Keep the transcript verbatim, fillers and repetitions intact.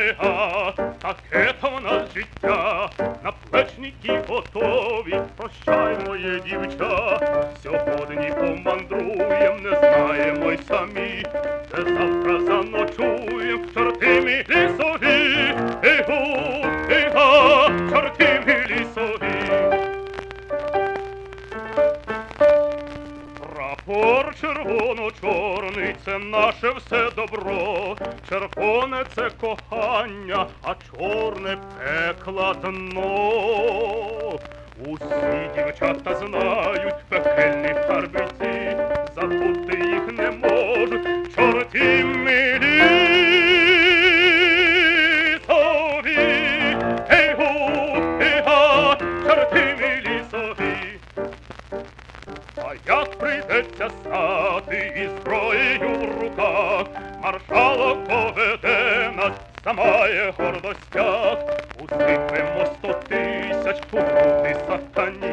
ега, таке то в нас життя, наплечники готові, прощай, моє дівча. Сьогодні помандруєм, не знаємо й самі, де завтра заночуєм в чортимі лісові. Егу, ега, чортимі лісові. Прапор червоно-чорний — це наше все добро. Червоне — це кохання, а чорне — пекла дно. Усі дівчата знають пекельні харбиці, забути їх не можуть чорті милі лісові. Ей-гу, ей-га, чорти милі лісові. А як прийдеться стати із зброєю в руках, маршалок поведе нас, замає гордостях. Усипемо сто тисяч у груди сатані.